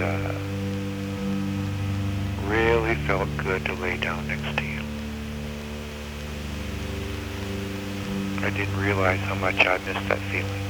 really felt good to lay down next to you. I didn't realize how much I missed that feeling.